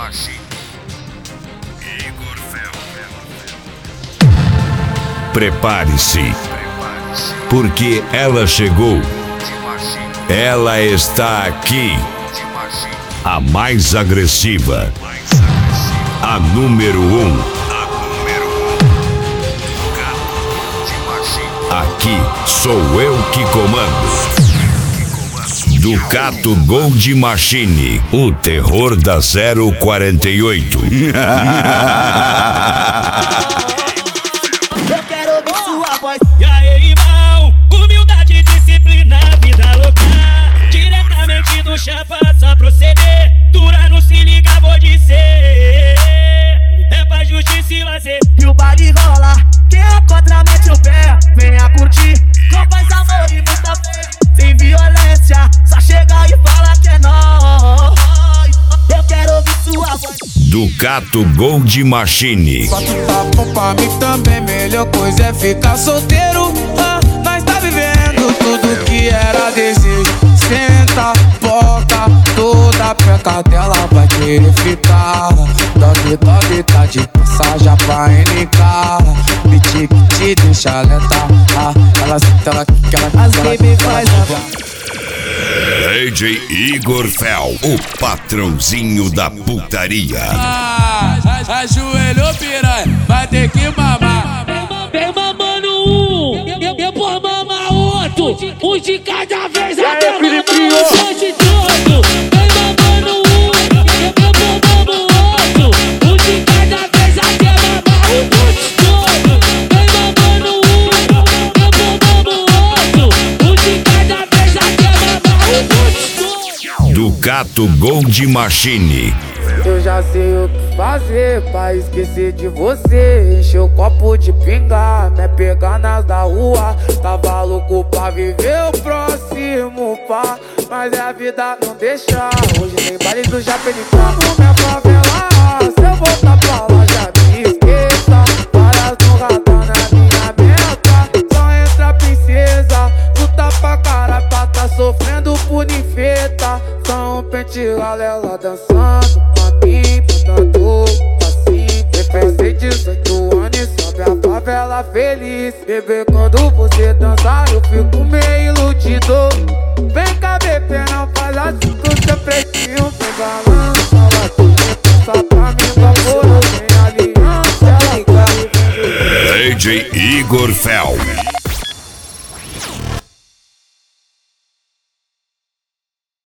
Igor Fel. Prepare-se, porque ela chegou. Ela está aqui. A mais agressiva. A número 1. Aqui sou eu que comando. Ducato Gold Machine, o terror da 048. Eu quero ouvir sua voz. E aí, irmão? Humildade, disciplina, vida louca. Diretamente do chão, faça proceder. Dura, não se liga, vou dizer. É pra justiça e lazer. E o baile rola. Quem é contra, mete o pé. Venha curtir. Com paz, amor e muita fé. Sem violência. Só chega e fala que é nóis. Eu quero ouvir sua voz. Ducato Gold Machine. Bota o papo pra mim também. Melhor coisa é ficar solteiro. Nós tá vivendo tudo que era desejo. Senta, boca, toda peca dela vai querer ficar. Dog, dog, tá de passagem pra NK. Beat que te deixa lenta. Ela senta, ela quica, ela As baby faz a DJ Igor Fel, o patrãozinho da putaria. Ajoelhou, piranha, vai ter que mamar. Vem mamando um, depois mama outro. Um de cada vez até mamar o monte todo. Vem mamando um, depois mama outro. Um de cada vez até mamar o monte todo. Vem mamando um, depois mama outro. Um de cada vez até mamar o monte todo. Ducato Gold Machine. Eu já sei o que fazer pra esquecer de você. Encher o copo de pinga, me pegar nas da rua. Tava louco pra viver o próximo pá, mas é a vida não deixa. Hoje tem baile do Japenicano, minha favela. Se eu voltar pra lá já me esqueça. Várias no radar na minha meta. Só entra princesa, luta pra caralho pra tá sofrendo por ninfeta. Só um pente galela dançando. Botando passinho, eu pensei 18 anos e sobe a favela feliz. Bebê, quando você dança